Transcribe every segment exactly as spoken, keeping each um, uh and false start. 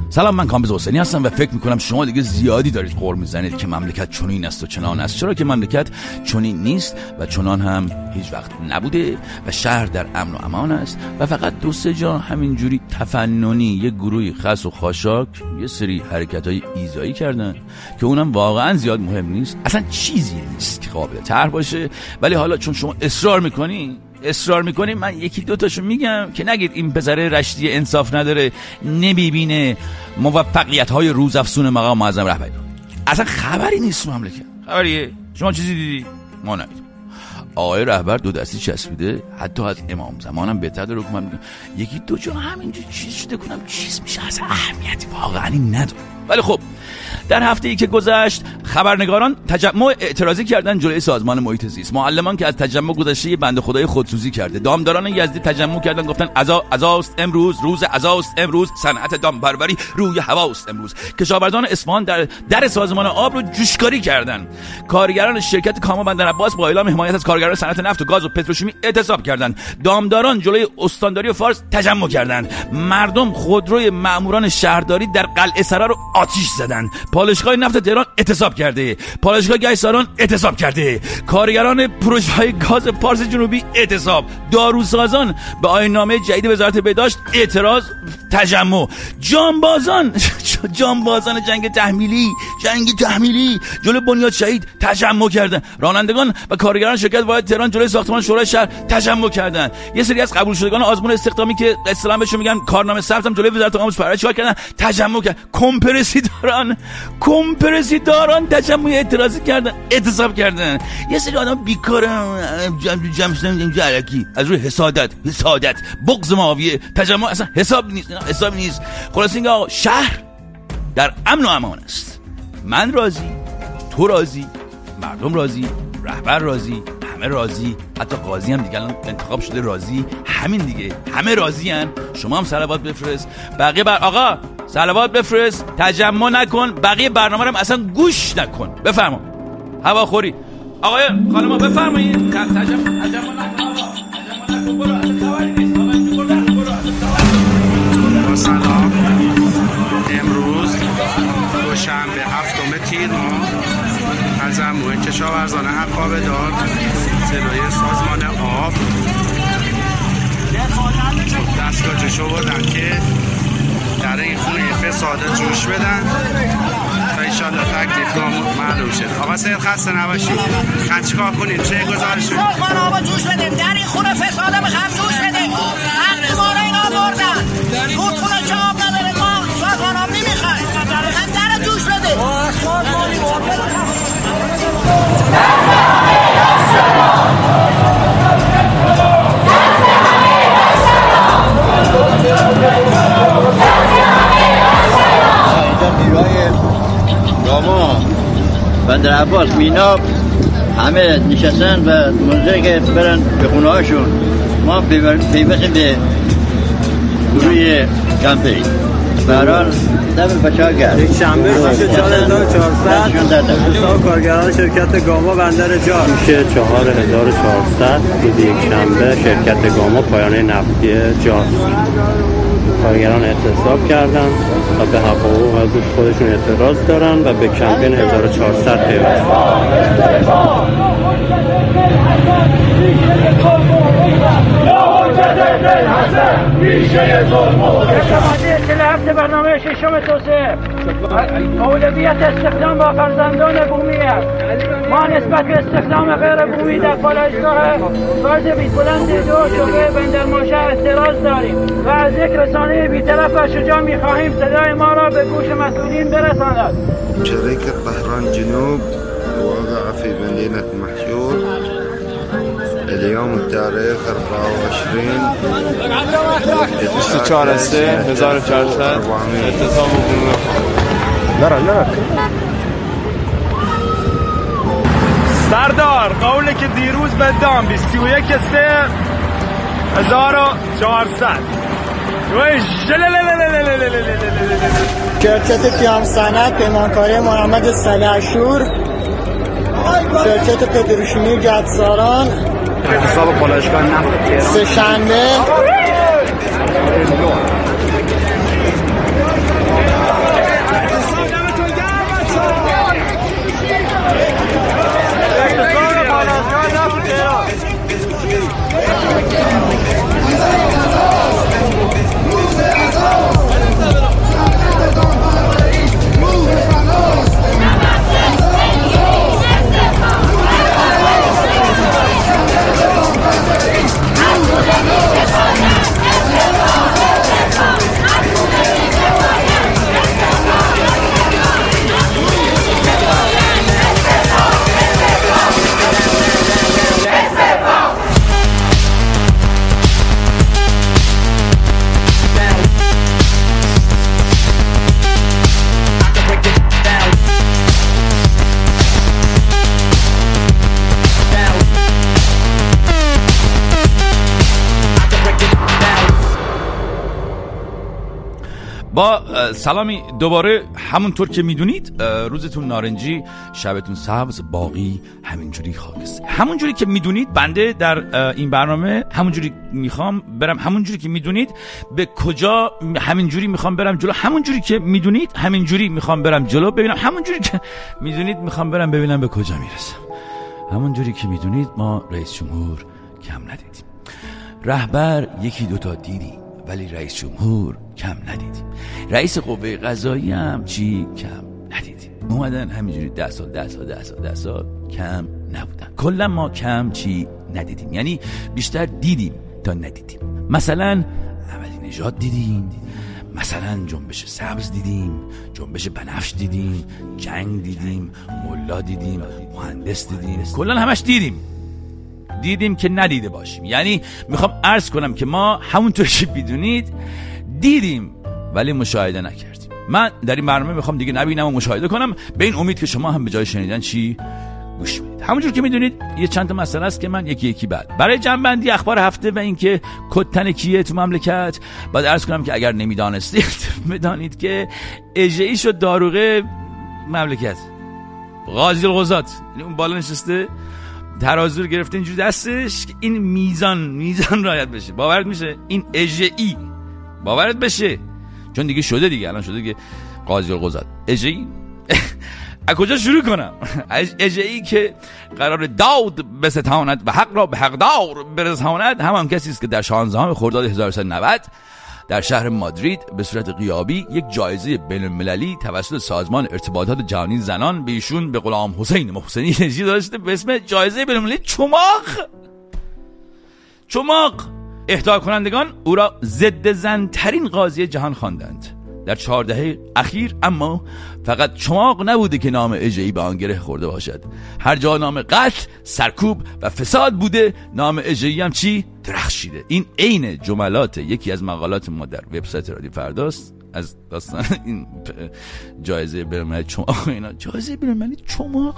سلام، من کامبیز حسینی هستم و فکر میکنم شما دیگه زیادی دارید غر میزنید که مملکت چنین است و چنان است. چرا که مملکت چنین نیست و چنان هم هیچ وقت نبوده و شهر در امن و امان است و فقط دو سه جا همینجوری تفننی یه گروهی خس و خاشاک یه سری حرکت‌های ایذایی کردن که اونم واقعا زیاد مهم نیست، اصلا چیزی نیست که قابل طرح باشه. ولی حالا چون شما اصرار میکنی اصرار میکنی من یکی دو تاشو میگم که نگید این پسره رشتی انصاف نداره، نمیبینه موفقیت های روزافزون مقام معظم رهبری. اصلا خبری نیست رو مملکت. خبریه؟ شما چیزی دیدی؟ ما ندیدیم. آقای رهبر دو دستی چسبیده، حتی از امام زمانم بهتر داره که من میگم یکی دو جا همینجا چیز شده کنم چیز میشه، اصلا اهمیتی واقعا نداره. ولی خب در هفته ای که گذشت خبرنگاران تجمع اعتراضی کردن جلوی سازمان محیط زیست. معلمان که از تجمع گذشته بنده خدای خودسوزی کرده. دامداران یزدی تجمع کردن، گفتن عزا عزاست امروز، روز عزاست امروز، صنعت دامپروری روی هواست امروز. کشاورزان اصفهان در در سازمان آب رو جوشکاری کردن. کارگران شرکت کاما بندرعباس با اعلام حمایت از کارگران صنعت نفت و گاز و پتروشیمی اعتصاب کردند. دامداران جلوی استانداری و فارس تجمع کردند. مردم خودروی ماموران شهرداری در قلعه سرا رو آتش زدند. پالایشگاه نفت تهران اعتصاب کرده. پالایشگاه گیساران اعتصاب کرده. کارگران پروژه‌های گاز پارس جنوبی اعتصاب. داروسازان به آیین‌نامه جدید وزارت بهداشت اعتراض تجمع. جانبازان جانبازان جنگ تحمیلی جنگ تحمیلی جلوی بنیاد شهید تجمع کردن. رانندگان و کارگران شرکت واحد تهران جلوی ساختمان شورای شهر تجمع کردن. یه سری از قبول شدگان آزمون استخدامی که اصطلاحاً بهشون میگن کارنامه ثبت هم جلوی وزارت آموزش و پرورش چیکار کردن؟ تجمع کردن. کمپرسیداران کمپرسیداران تجمع اعتراضی کردن، اعتصاب کردن. یه سری آدم بیکارن جمع جمع شدن اینجا علکی از روی حسادت حسادت بغض ماویه تجمع، اصلا حساب نیست، حساب نیست. خلاص اینکه آقا شهر در امن و امان است. من راضی، تو راضی، مردم راضی، رهبر راضی، همه راضی، حتی قاضی هم دیگه الان انتخاب شده راضی. همین دیگه، همه راضی ان. شما هم صلوات بفرست. بقیه بر آقا صلوات بفرست، تجمع نکن، بقیه برنامه رو اصلا گوش نکن. بفرما هواخوری. آقای خانم بفرمایید. تجمع تجمع نکن آقا، تجمع نکن. برو، اصلا خبری نیست. آقا اینجا برو برو. سلام. امروز دوشنبه هفتم تیر ماه تجمع کشاورزان حقابه‌دار جلوی سازمان آب دستگاه جوش آوردن که در این خونه فساد جوش بدن تا ایشالله تکلیف معلوم شد. آقا سید خسته نباشید. خواهد چیکار کنیم؟ چه گزارش شد؟ سازمان آب جوش بدیم، در این خونه فساد میخوام جوش بدیم. حق ما رو اینا بردن. خودخونه که آب نداره ما سازمان آب نمیخوایم. هم در جوش بدیم. راما بندرعباس مینا همه نشستن و منتظر که برن به خونه هاشون. ما پیوستیم به گروه کمپی برحال دبل بچه ها کرد. یک شنبه میشه چهار هزار و چهارصد حساب کارگران شرکت گاما بندر جار میشه چهار هزار و چهارصد. روز یک شنبه شرکت گاما پایانه نفتی جار کارگران اعتصاب کردن و به حق و حقوق خودشون اعتراض دارن و به کمپین هزار و چهارصد پیوستن. هفته برنامه ششم توسعه اولویت استخدام با فرزندان بومی است. ما نسبت به استخدام غیر بومی در پالایشگاه گاز بیت‌بلند دو شعبه بندرماشه اعتراض داریم و از یک رسانه بی‌طرف و شجاع می‌خواهیم صدای ما را به گوش مسئولین برساند. شركة طهران جنوب وقع في مدينة محشور اليوم التاريخ أربعة وعشرين بیست و چهار سه هزار و چهارصد اعتصاب حقوق. نرا نرا سردار قولی که دیروز به دام بیست و یک سه هزار و چهارصد. شرکت پیام صنعت پیمانکاری محمد صالح‌شور، شرکت پتروشیمی گدساران، اعتصاب پالایشگاه نفت سه شنبه با سلامی دوباره، همونطور که میدونید روزتون نارنجی، شبتون سبز، باقی همینجوری خاکستر. همونجوری که میدونید بنده در این برنامه همونجوری میخوام برم، همونجوری که میدونید به کجا همینجوری میخوام برم جلو، همونجوری که میدونید همینجوری میخوام برم جلو، ببینم همونجوری که میدونید میخوام برم ببینم به کجا میرسم. همونجوری که میدونید ما رئیس جمهور کم ندیدیم، رهبر یکی دوتا دیدیم ولی رئیس جمهور کم ندیدیم، رئیس قوه قضایی هم چی کم ندیدیم. اومدن همینجوری ده سال ده سال ده سال ده سال کم نبودن. کلا ما کم چی ندیدیم، یعنی بیشتر دیدیم تا ندیدیم. مثلا احمدی نژاد دیدیم، مثلا جنبش سبز دیدیم، جنبش بنفش دیدیم، جنگ دیدیم، ملا دیدیم، مهندس دیدیم، کلا همش دیدیم. دیدیم که ندیده باشیم. یعنی میخوام عرض کنم که ما همونطور که بدونید دیدیم ولی مشاهده نکردیم. من در این برنامه میخوام دیگه نبینم و مشاهده کنم، به این امید که شما هم به جای شنیدن چی گوش بدید. همونجور که میدونید یه چند تا مسئله است که من یکی یکی بعد برای جنبندی اخبار هفته و اینکه کدتن کیه تو مملکت بعد عرض کنم که اگر نمیدانستید بدانید که اژه‌ای شد داروغه مملکت. قاضی القضات اون بالا نشسته، ترازو رو گرفته اینجوری دستش که این میزان میزان رعایت بشه. باورت میشه این اژه‌ای باورت بشه، چون دیگه شده دیگه، الان شده که قاضی القضات اژه‌ای. از کجا شروع کنم؟ اژه‌ای که قرار داد بستاند و حق را به حقدار برساند همان کسی است که در شانزدهم خرداد هزار و سیصد و نود در شهر مادرید به صورت غیابی یک جایزه بین‌المللی توسط سازمان ارتباطات جهانی زنان به ایشون به غلام حسین محسنی نژادی داشته به اسم جایزه بین‌المللی چماق. چماق اهدا کنندگان او را ضد زن ترین قاضی جهان خواندند در چهار دهه اخیر. اما فقط چماق نبوده که نام اژه‌ای به آن گره خورده باشد. هر جا نام قتل، سرکوب و فساد بوده نام اژه‌ای هم چی؟ درخشیده. این عین جملات یکی از مقالات ما در وبسایت رادیو فرداست از داستان این جایزه بین‌المللی چماق. اینا جایزه بین‌المللی چماق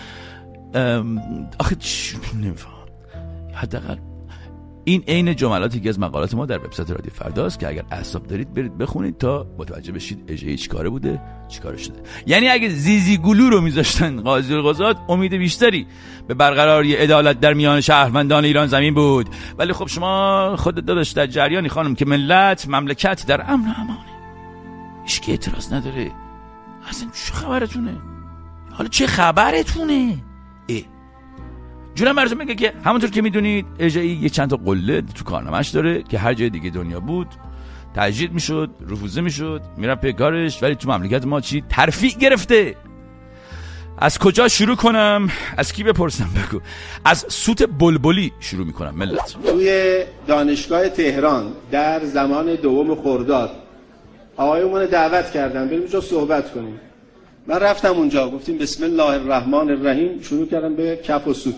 آخه نمیفهم. حداقل این عین جملاتی که از مقالات ما در وبسایت رادیو فرداست که اگر اعصاب دارید برید بخونید تا متوجه بشید اژه‌ای چیکاره بوده چیکاره شده. یعنی اگه زیزی گلو رو میذاشتن قاضی القضات امید بیشتری به برقراری عدالت در میان شهروندان ایران زمین بود. ولی خب شما خودت داداش در جریانی خانم که ملت مملکت در امن و امانه، هیچ کی اعتراض نداره. اصلا چه خبرتونه؟ حالا چه خبرتونه؟ اه جونم براتون میگه که همونطور که میدونید اژه‌ای یه چند تا قله تو کارنامه‌اش داره که هر جای دیگه دنیا بود تجدید میشد، رفوزه میشد، میرم پی کارش، ولی تو مملکت ما چی؟ ترفیع گرفته. از کجا شروع کنم؟ از کی بپرسم؟ بگو. از سوت بلبلی شروع میکنم ملت. توی دانشگاه تهران در زمان دوم خرداد آقایون دعوت کردن بریم اونجا صحبت کنیم. من رفتم اونجا، گفتیم بسم الله الرحمن الرحیم، شروع کردم به کف و سوت.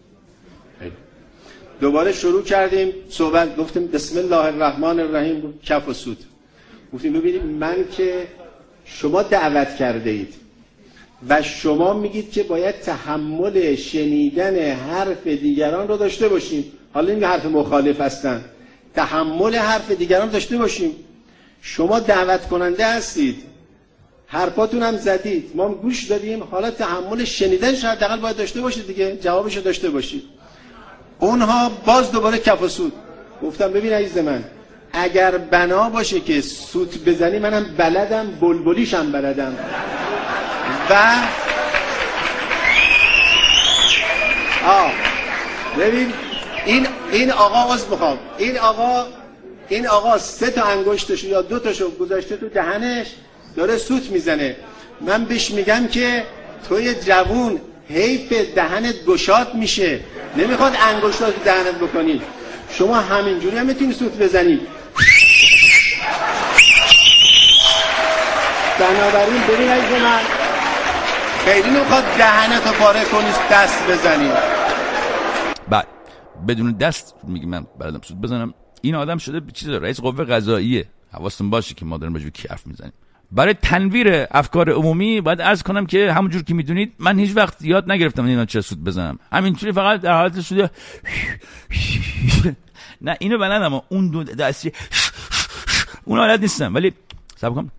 دوباره شروع کردیم صحبت، گفتیم بسم الله الرحمن الرحیم، کف و سوت. گفتیم ببینید من که شما دعوت کرده اید و شما میگید که باید تحمل شنیدن حرف دیگران رو داشته باشیم. حالا این حرف مخالف هستن، تحمل حرف دیگران داشته باشیم. شما دعوت کننده هستید، حرفاتون هم زدید، ما گوش دادیم، حالا تحمل شنیدن شاید حداقل باید داشته باشید دیگه، جوابش رو داشته باشید. اونها باز دوباره کف و سوت. گفتم ببین عزیز من، اگر بنا باشه که سوت بزنی منم بلدم، بلبلیشم بلدم. و آه ببین این این آقا عذر میخوام، این آقا این آقا سه تا انگشتشو یا دو تاشو گذاشته تو دهنش داره سوت میزنه. من بهش میگم که توی جوون حیف دهنت گشاد میشه، نمیخواد انگشتات تو دهنت بکنی. شما همینجوری هم میتونی سوت بزنی. بنابراین ببین عزیز من، خیلی نمیخواد دهنتو پاره کنی دست بزنی. بعد بدون دست میگم من بلدم سوت بزنم. این آدم شده چیز رئیس قوه قضاییه. حواستون باشه که ما داریم راجع به کی حرف میزنیم. برای تنویر افکار عمومی باید عرض کنم که همونجور که میدونید من هیچ وقت یاد نگرفتم اینا چه سوت بزنم. همینجوری فقط در حالت سوت نه اینو بلدم، اون دو دستی اون حالت نیستم، ولی صبر کن.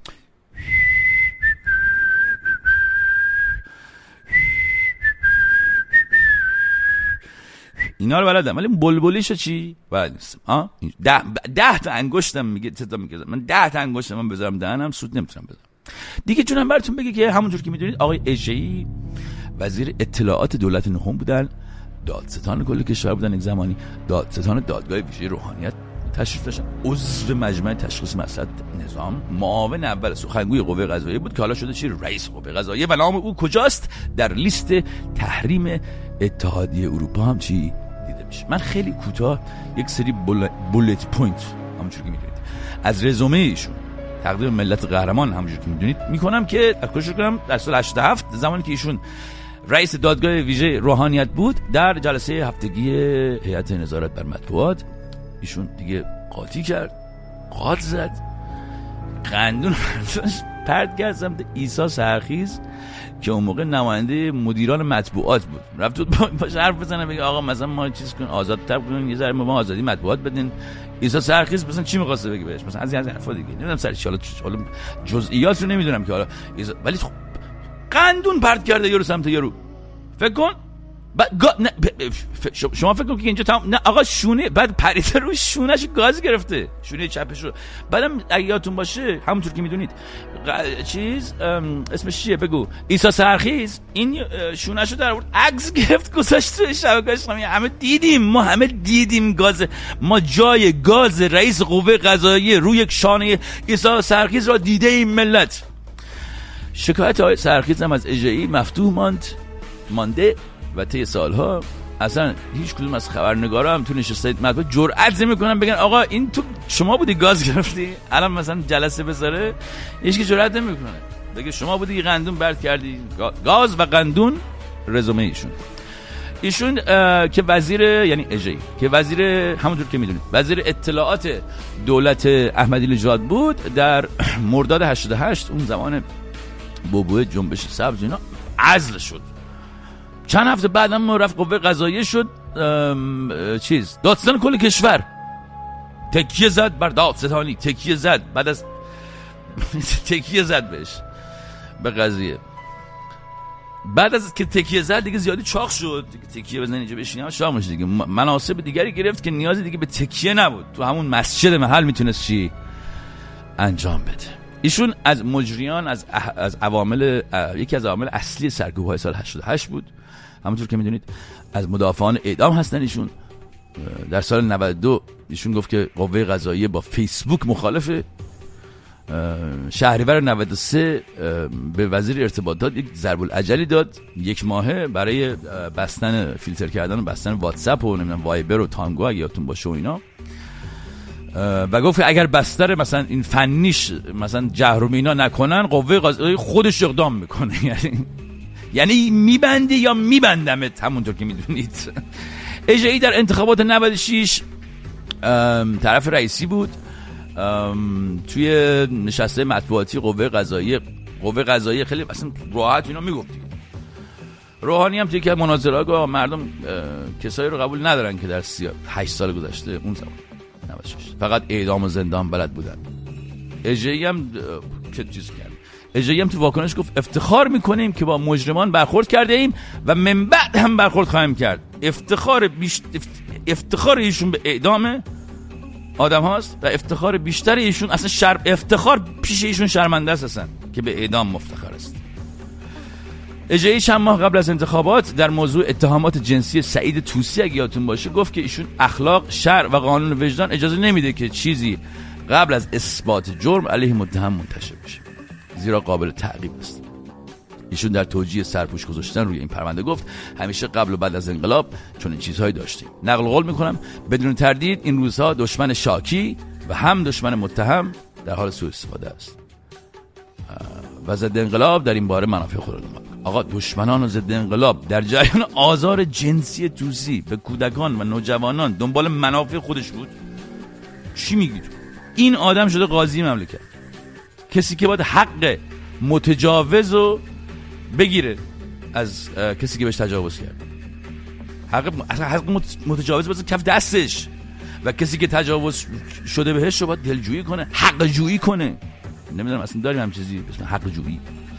اینا رو بلدم ولی بلبلیشو چی بلد نیستم. آ ده ده تا انگشتم میگه تا میگه من ده تا انگشتم من بذارم دهنم سود نمیتونم بذارم دیگه. جونم براتون بگه که همونجور که میدونید آقای اژه‌ای وزیر اطلاعات دولت نهم بودن، دادستان کل کشور بودن، یک زمانی دادستان دادگاه ویژه روحانیت تشریف داشتن، عضو مجمع تشخیص مصلحت نظام، معاون اول سخنگوی قوه قضاییه بود که حالا شده چی رئیس قوه قضاییه و نام او کجاست؟ در لیست تحریم اتحادیه اروپا هم چی دیده میشه. من خیلی کوتاه یک سری بول... بولت پوینت همونجوری که میدونید از رزومه ایشون تقدیم ملت قهرمان همونجوری که میدونید میکنم که اکوشو کنم در سال هشتاد و هفت زمانی که ایشون رئیس دادگاه ویژه روحانیت بود، در جلسه هفتگی هیئت نظارت بر مطبوعات ایشون دیگه قاطی کرد، قاط زد، قندون پرد کرد سمت عیسی سرخیز که اون موقع نماینده مدیران مطبوعات بود. رفت بود باش حرف بزنه بگه آقا مثلا ما چیز کن آزادتر کنین، یه ذره ما آزادی مطبوعات بدین. عیسی سرخیز مثلا چی می‌خواسته بگه بهش؟ مثلا از این حرفا دیگه نمیدونم سر حالا حالا جزئیات رو نمیدونم که حالا ولی خب قندون پرد کرده یارو سمت یارو. فکر کن بعد گا... نه... شما فکر کن که اینجا تمام نه آقا شونه بعد پریده رو شونهش گاز گرفته، شونه چپش رو. بعدم اگه یادتون باشه همونطور که میدونید ق... چیز ام... اسمش چیه بگو عیسی سرخیز این شونهشو در آورد عکس گرفت گذاشت تو شبکه‌اش. همه دیدیم ما همه دیدیم گاز ما جای گاز رئیس قوه قضاییه روی یک شانه عیسی سرخیز را دیده این ملت. شکایت آقای سرخیز هم از اژه‌ای مفتوح ماند مانده و طی سالها اصلا هیچ کدوم از خبرنگارا هم تو نشسته مطبوعات جرئت نمی‌کنن بگن آقا این تو شما بودی گاز گرفتی الان مثلا جلسه بذاره، هیچ کی جرئت نمی‌کنه بگه شما بودی قندون برد کردی. گاز و قندون رزومه ایشون. ایشون که وزیر یعنی اژه‌ای که وزیر همونطور که میدونید وزیر اطلاعات دولت احمدی نژاد بود، در مرداد هشتاد و هشت اون زمان بوبوه جنبش سبز اینا عزل شد. چند هفته بعد هم رفت قوه قضاییه شد چیز دادستان کل کشور. تکیه زد بر دادستانی، تکیه زد بعد از تکیه زد بهش به قضیه. بعد از که تکیه زد دیگه زیادی چاق شد دیگه، تکیه بزنن اینجا بشینیم شام میشه دیگه، مناسب دیگری گرفت که نیازی دیگه به تکیه نبود، تو همون مسجد محل میتونست چی انجام بده. ایشون از مجریان از اح... از عوامل اه... یکی از عوامل اصلی سرکوب‌های سال هشتاد و هشت بود. همونطور که میدونید از مدافعان اعدام هستن ایشون. در سال نود و دو ایشون گفت که قوه قضاییه با فیسبوک مخالفه. شهریور نود و سه به وزیر ارتباطات یک ضرب العجلی داد، یک ماهه برای بستن فیلتر کردن و بستن واتساپ و نمیدونم وایبر و تانگو اگه یادتون باشه و اینا، و گفت اگر بستر مثلا این فنیش مثلا جهر و مینا نکنن قوه قضاییه خودش اقدام میکنه. یعنی یعنی میبنده یا میبندمت همونطور که میدونید. اژه‌ای در انتخابات نود و شش طرف رئیسی بود. توی نشسته مطبوعاتی قوه قضاییه قوه قضاییه خیلی اصلا راحت اینا میگفت دیگه. روحانی هم توی که مناظره گفت مردم کسایی رو قبول ندارن که در هشت سال گذشته اون زمان نود و شش فقط اعدام و زندان بلد بودن. اژه‌ای هم چه چیز کرد. اژه‌ای هم تو واکنش گفت افتخار میکنیم که با مجرمان برخورد کرده ایم و من بعد هم برخورد خواهیم کرد. افتخار بیشتر افتخار ایشون به اعدام آدم هاست و افتخار بیشتر ایشون اصلا شر... افتخار پیش ایشون شرمنده است اصلا که به اعدام مفتخر است. اژه‌ای چند ماه قبل از انتخابات در موضوع اتهامات جنسی سعید طوسی اگه یادتون باشه گفت که ایشون اخلاق، شرع و قانون وجدان اجازه نمیده که چیزی قبل از اثبات جرم علیه متهم منتشر بشه، زیرا قابل تعقیب است. ایشون در توجیه سرپوش گذاشتن روی این پرونده گفت همیشه قبل و بعد از انقلاب چون این چیزهایی داشتیم. نقل قول میکنم بدون تردید این روزها دشمن شاکی و هم دشمن متهم در حال سوء استفاده است و ضد انقلاب در این باره منافع خود را دنبال. آقا دشمنان و ضد انقلاب در جریان آزار جنسی طوسی به کودکان و نوجوانان دنبال منافع خودش بود. چی میگی تو؟ این آدم شده قاضی مملکت، کسی که باید حق متجاوز رو بگیره از کسی که بهش تجاوز کرد. حق اصلا حق متجاوز باشه کف دستش و کسی که تجاوز شده بهش رو باید دلجویی کنه، حق جویی کنه. نمیدونم اصلا داریم هم چیزی به اسم حق جویی.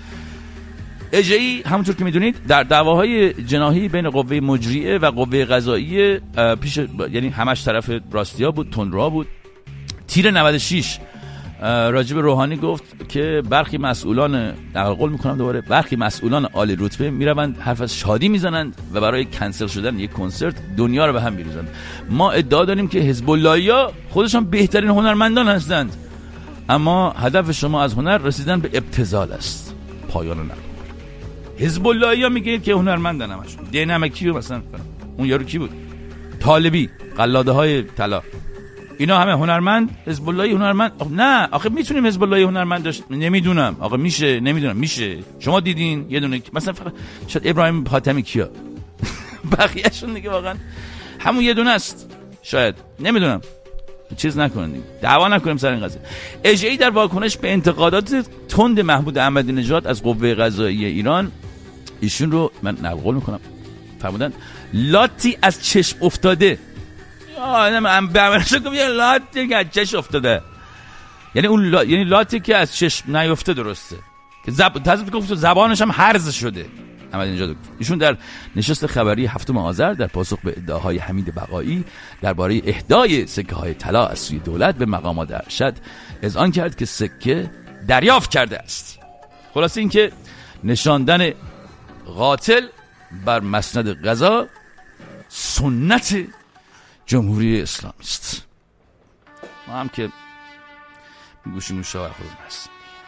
اجهی همونطور که میدونید در دعواهای جناحی بین قوه مجریه و قوه قضاییه پیش یعنی همش طرف راستیا بود، تندرو بود. تیر نود و شش راجب روحانی گفت که برخی مسئولان نقل قول میکنم دوباره برخی مسئولان عالی رتبه میروند حرف از شادی میزنند و برای کنسل شدن یک کنسرت دنیا رو به هم میریزند. ما ادعا داریم که حزب اللهیا خودشان بهترین هنرمندان هستند، اما هدف شما از هنر رسیدن به ابتذال است. پایان نقل. حزب اللهیا میگه که هنرمندن همشون. دینمکی مثلا اون یارو کی بود؟ طالبی، قلاده های طلا، اینا همه هنرمند. حزب اللهی هنرمند؟ نه آخه میتونیم حزب اللهی هنرمند داشت، نمیدونم آقا میشه، نمیدونم میشه. شما دیدین یه دونه مثلا فقط شاید ابراهیم حاتمی کیا بقیه‌شون دیگه واقعا همون یه دونه است، شاید نمیدونم. چیز نکنید، دعوا نکنیم سر این قضیه. اجهی در واکنش به انتقادات تند محمود احمدی نژاد از قوه قضاییه ایران، ایشون رو من نقل قول میکنم، فرمودن لاتی از چشم افتاده. آ من به امرش گفتم یه لاتی که از چشم افتاده، یعنی اون لا... یعنی لاتی که از چشم نیفته، درسته که زب... تازه گفت زبانش هم هرز شده. احمدی نژاد ایشون در نشست خبری هفتم آذر در پاسخ به ادعاهای حمید بقایی درباره اهدای سکه های طلا از سوی دولت به مقامات ارشد اذعان کرد که سکه دریافت کرده است. خلاصه این که نشاندن قاتل بر مسند قضا سنت جمهوری اسلامی است. ما هم که گوشی مشاور خودم هست.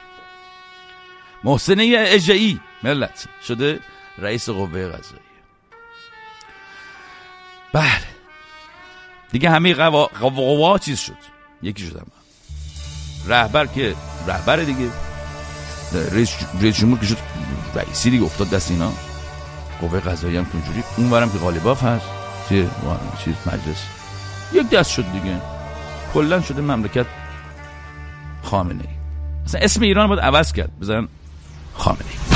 محسنه اجهی ملت شده رئیس قوه قضاییه. بله دیگه همه قوا قوا چیز شد، یکی شدم رهبر که رهبر دیگه، رئیس رئیس جمهور که شد رئیسی دیگه، افتاد دست اینا. قوه قضاییه هم کنجوری، اونورم که غالباف هست چه چیز مجلس یک دست شد دیگه. کلا شده مملکت خامنه ای. مثلا اسم ایران باید عوض کرد، بزنن خامنه ای.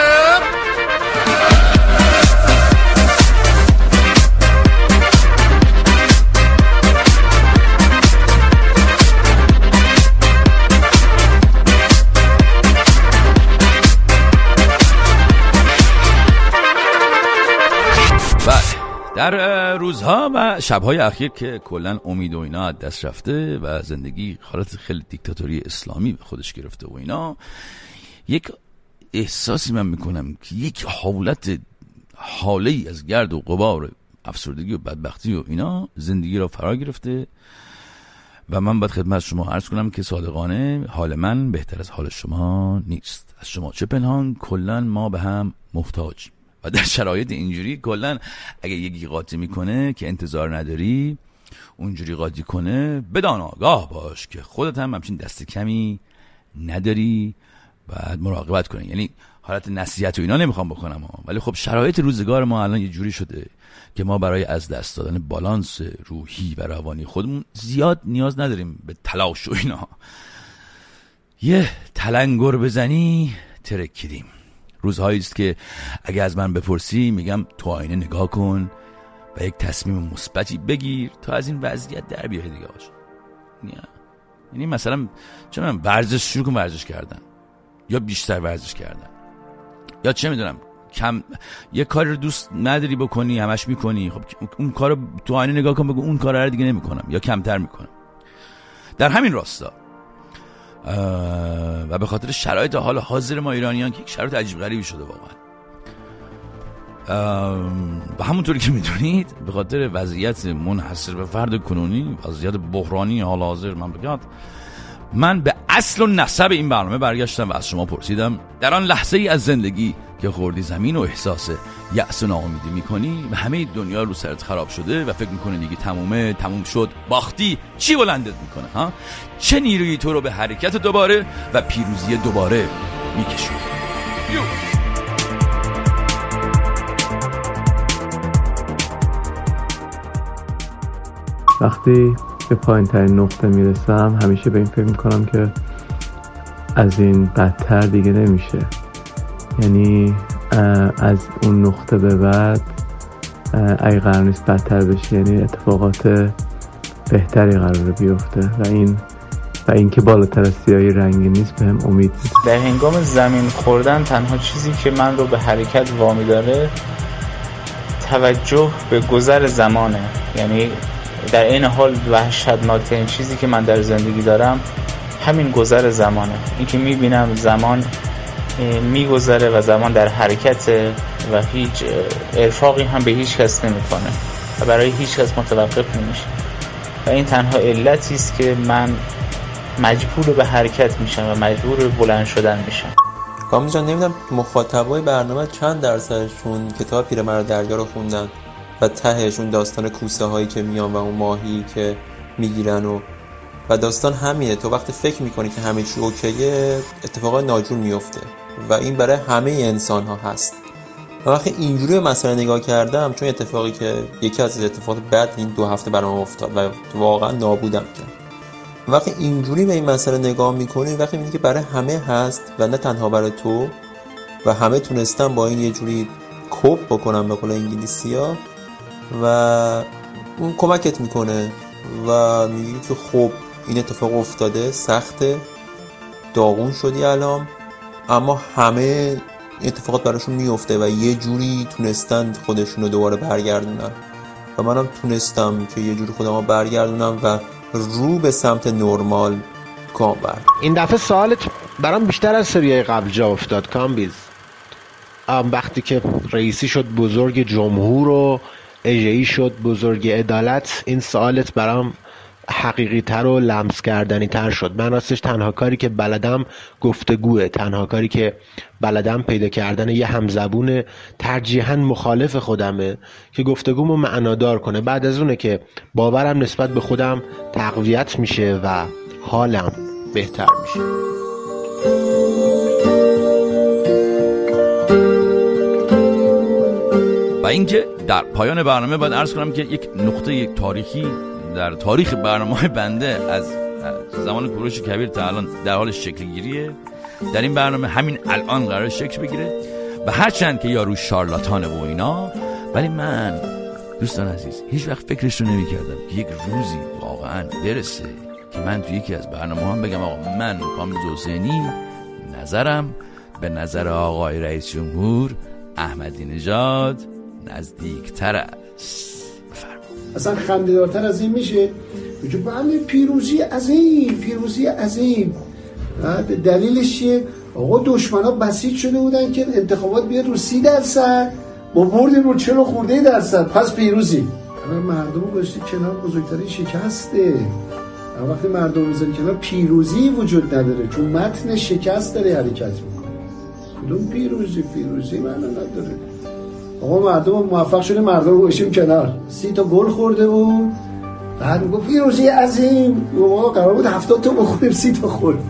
در روزها و شبهای اخیر که کلن امید و اینا از دست رفته و زندگی حالت خیلی دیکتاتوری اسلامی به خودش گرفته و اینا، یک احساسی من میکنم که یک حالت حالی از گرد و غبار افسردگی و بدبختی و اینا زندگی را فرا گرفته و من باید خدمت شما عرض کنم که صادقانه حال من بهتر از حال شما نیست. از شما چه پنهان، کلن ما به هم محتاجیم و در شرایط اینجوری کلن اگه یکی قاطی میکنه که انتظار نداری اونجوری قاطی کنه، بدان آگاه باش که خودت هم همچین دست کمی نداری، باید مراقبت کنی. یعنی حالت نصیحت و اینا نمیخوام بکنم ها. ولی خب شرایط روزگار ما الان یه جوری شده که ما برای از دست دادن بالانس روحی و روانی خودمون زیاد نیاز نداریم به تلاش و اینا. یه تلنگر بزنی ترکیدیم. روزهایی است که اگه از من بپرسی میگم تو آینه نگاه کن و یک تصمیم مثبتی بگیر تا از این وضعیت در بیای دیگه باش. یعنی مثلا چه من ورزش شروع کن ورزش کردن یا بیشتر ورزش کردن، یا چه میدونم کم یه کاری رو دوست نداری بکنی همش میکنی، خب اون کارو تو آینه نگاه کن بگو اون کارا رو دیگه نمیکنم یا کمتر میکنم. در همین راستا و به خاطر شرایط حال حاضر ما ایرانیان که یک شرایط عجیب غریبی شده واقعا و همونطوری که میدونید به خاطر وضعیت منحصر به فرد کنونی، وضعیت بحرانی حال حاضر مملکت، من به اصل و نسب این برنامه برگشتم و از شما پرسیدم در آن لحظه ای از زندگی که خوردی زمین و احساس یأس و ناامیدی میکنی و همه دنیا رو سرت خراب شده و فکر میکنی دیگه تمومه، تموم شد، باختی، چی بلندت میکنه ها؟ چه نیرویی تو رو به حرکت دوباره و پیروزی دوباره میکشونه؟ وقتی به پایین ترین نقطه میرسم همیشه به این فکر میکنم که از این بدتر دیگه نمیشه. یعنی از اون نقطه به بعد اگه قرار نیست بدتر بشه، یعنی اتفاقات بهتری قراره بیفته و این و اینکه بالاتر از سیاهی رنگی نیست بهم امید میده. در هنگام زمین خوردن تنها چیزی که من رو به حرکت وامی داره توجه به گذر زمانه. یعنی در این حال وحشتناکترین چیزی که من در زندگی دارم همین گذر زمانه. این که میبینم زمان میگذره و زمان در حرکته و هیچ ارفاقی هم به هیچ کس نمیکنه و برای هیچ کس متوقف نمیشه و این تنها علتی است که من مجبور به حرکت میشم و مجبور به بلند شدن میشم. کامل جان، نمیدونم مخاطبای برنامه چند درصدشون کتاب پیرمرد دریا رو خوندن و تهش اون داستان کوسه هایی که میان و اون ماهی که میگیرن و و داستان همینه. تو وقتی فکر میکنی که همه چی اوکیه اتفاقا ناجور میفته و این برای همه انسان ها هست. و وقتی اینجوری به مسئله نگاه کردم، چون اتفاقی که یکی از اتفاقات بعد این دو هفته برام افتاد و واقعا نابودم کرد. وقتی اینجوری به این مسئله نگاه میکنی، وقتی میبینی که برای همه هست و نه تنها برای تو و همه تونستن با این یه جوری کوپ بکنن به قول انگلیسی‌ها و اون کمکت میکنه و میگی که خب این اتفاق افتاده، سخته، داغون شدی الان، اما همه اتفاقات براشون میفته و یه جوری تونستن خودشون رو دوباره برگردونن و منم تونستم که یه جوری خودم رو برگردونم و رو به سمت نرمال کام برد. این دفعه سوالت برام بیشتر از سریای قبل جا افتاد کامبیز. وقتی که رئیسی شد بزرگ جمهور و اجهی شد بزرگ عدالت، این سوالت برام حقیقی تر و لمس کردنی تر شد. من راستش تنها کاری که بلدم گفتگوه، تنها کاری که بلدم پیدا کردن یه همزبون ترجیحاً مخالف خودمه که گفتگومو معنادار کنه. بعد از اونه که باورم نسبت به خودم تقویت میشه و حالم بهتر میشه. و اینکه در پایان برنامه باید عرض کنم که یک نقطه یک تاریخی در تاریخ برنامه‌های بنده از زمان کوروش کبیر تا الان در حال شکل گیریه. در این برنامه همین الان قرار شکل بگیره و هرچند که یارو شارلاتانه و اینا، ولی من دوستان عزیز هیچ وقت فکرش رو نمی کردم که یک روزی واقعا برسه که من تو یکی از برنامه هم بگم آقا من کامل حسینی نظرم به نظر آقای رئیس جمهور احمدی نژاد نزدیکتر است. اصلا خنده‌دارتر از این میشه بگه بله پیروزی عظیم، پیروزی عظیم. دلیلش چیه؟ آقا دشمنا بسیج شده بودن که انتخابات بیاد رو سی درصد، ما بردیم رو چهل خورده درصد، پس پیروزی. اما مردم رو گذاشتی کنار، بزرگترین شکسته. اما وقتی مردم میذاری کنار پیروزی وجود نداره، چون متن شکست داره حرکت میکنه. کدوم پیروزی؟ پیروزی معنی نداره. آقا مردم موفق شده مردم رو بشیم کنار، سی تا گل خورده بود، بعد میگو پیروزی عظیم. ما قرار بود هفتاد تا بخوریم، سی تا خورد.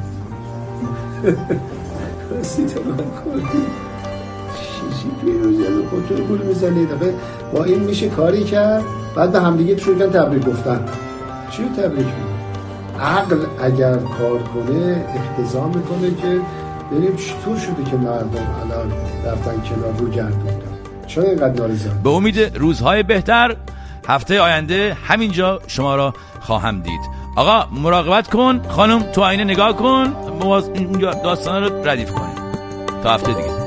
سی تا گل خوردیم، شیشی پیروزی از خودتون گل میزنید. با این میشه کاری کرد. بعد به همدیگه شروع کردن تبریک گفتن. چی رو تبریک میگن؟ عقل اگر کار کنه اقتضا میکنه که ببینیم چطور شده که مردم الان رفتن کنار رو گردوندن. چرا اینقدر نارضایتی؟ به امید روزهای بهتر هفته آینده همینجا شما را خواهم دید. آقا مراقبت کن، خانم تو آینه نگاه کن، اون داستانا رو ردیف کنید. تا هفته دیگه.